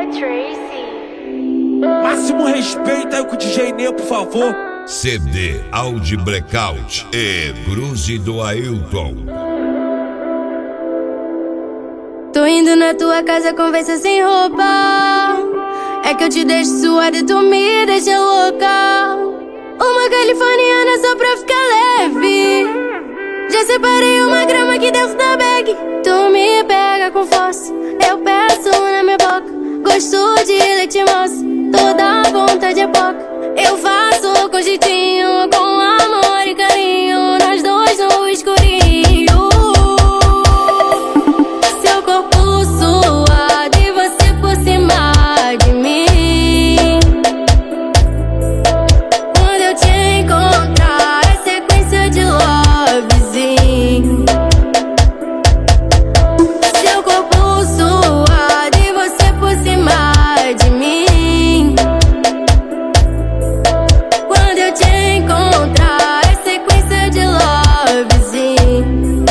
Máximo respeito aí com o DJ Ney, por favor. CD Audi Blackout e Cruze do Ailton. Tô indo na tua casa, conversa sem roupa. É que eu te deixo suada e tu me deixa louca. Uma californiana só pra ficar leve. Já separei uma grama aqui dentro da bag. Tu me pega com força, eu peço na minha boca. Gosto de leite moça, toda vontade é pouca. Eu faço com jeitinho, com amor e carinho, nós dois no escurinho. Seu corpo suado e você por cima de mim. Quando eu te encontrar é sequência de lovezinho. Seu corpo suado e você por cima de mim. Quando eu te encontrar é sequência de lovezinho.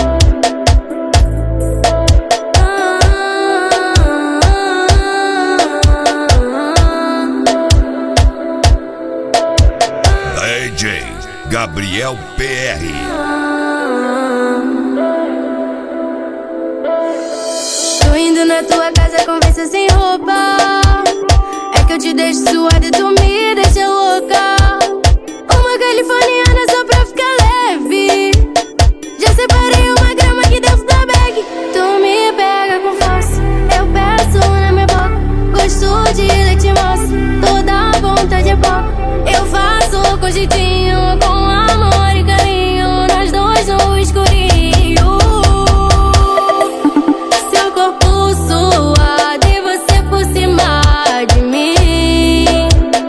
DJ Gabriel PR. Tô indo na tua casa, conversa sem roupa. É que eu te deixo suada e tu me deixa louca. Uma californiana só pra ficar leve. Já separei uma grama aqui dentro da bag. Tu me pega com força, eu peço na minha boca. Gosto de leite moça, toda vontade é pouca. Eu faço com jeitinho, com amor e carinho, nós dois no escurinho. Seu corpo suado e você por cima de mim.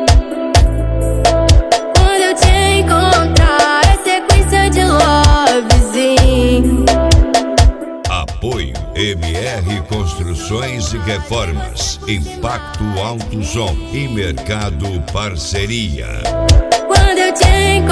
Quando eu te encontrar é sequência de lovezinho. Apoio MR Construções e Reformas, Impacto Alto Som e Mercado Parceria. Quando eu te encontrar